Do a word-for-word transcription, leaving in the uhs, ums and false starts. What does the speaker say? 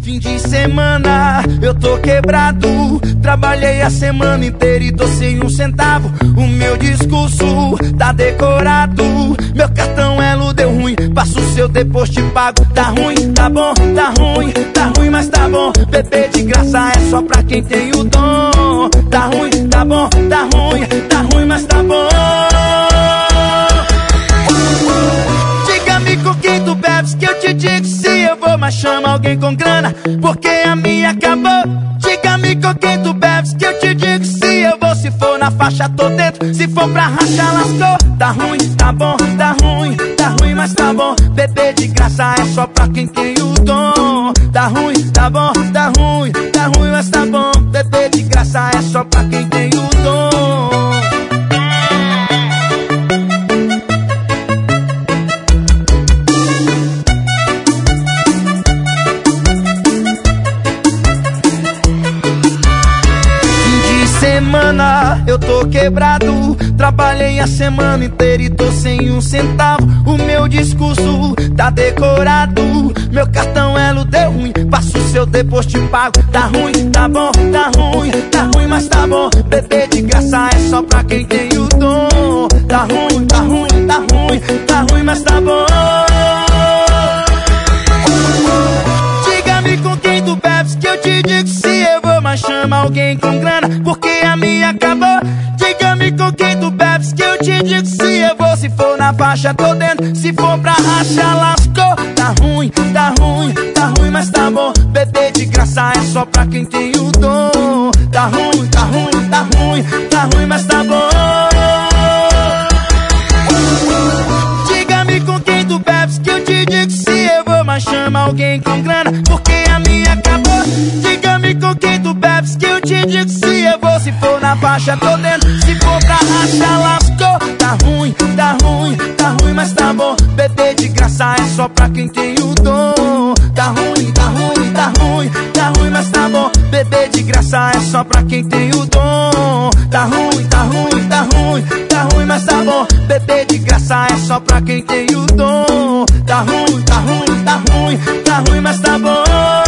Fim de semana, eu tô quebrado. Trabalhei a semana inteira e tô sem um centavo. O meu discurso tá decorado. Meu cartão Elo deu ruim, passo o seu, depois te pago. Tá ruim, tá bom, tá ruim, tá ruim, mas tá bom. Beber de graça é só pra quem tem o dom. Tá ruim, tá bom, tá ruim, tá ruim, mas tá bom. Diga-me com quem tu bebes que eu te digo se eu vou, mas chama alguém com grana, porque a minha acabou. Diga-me com quem tu bebes que eu te digo se eu vou. Se for na faixa tô dentro, se for pra rachar lascou. Tá ruim, tá bom, tá ruim, tá ruim, mas tá bom. Beber de graça é só pra quem tem o dom. Tá ruim, tá bom, tá ruim, tá ruim, mas tá bom. Beber de graça é só pra quem tem o dom. Semana, eu tô quebrado. Trabalhei a semana inteira e tô sem um centavo. O meu discurso tá decorado. Meu cartão Elo deu ruim, passo o seu, depois te pago. Tá ruim, tá bom, tá ruim, tá ruim, mas tá bom. Beber de graça é só pra quem tem o dom. Tá ruim, tá ruim, tá ruim, tá ruim, mas tá bom. Diga-me com quem tu bebes que eu te digo se eu vou, mas chama alguém com grana, porque a minha acabou. Diga-me com quem tu bebes que eu te digo se eu vou. Se for na faixa tô dentro, se for pra rachar lascou. Tá ruim, tá ruim, tá ruim, mas tá bom. Beber de graça é só pra quem tem o dom. Tá ruim, tá ruim, tá ruim, tá ruim, mas tá bom. Diga-me com quem tu bebes que eu te digo se eu vou, mas chama alguém com grana, porque a minha acabou. Diga-me com quem tu bebes que eu te digo se eu vou. Se for na faixa tô dentro, se for pra rachar lascou. Tá ruim, tá ruim, tá ruim, mas tá bom. Beber de graça é só pra quem tem o dom. Tá ruim, tá ruim, tá ruim, tá ruim, mas tá bom. Beber de graça é só pra quem tem o dom. Tá ruim, tá ruim, tá ruim, tá ruim, mas tá bom. Beber de graça é só pra quem tem o dom. Tá ruim, tá ruim, tá ruim, tá ruim, mas tá bom.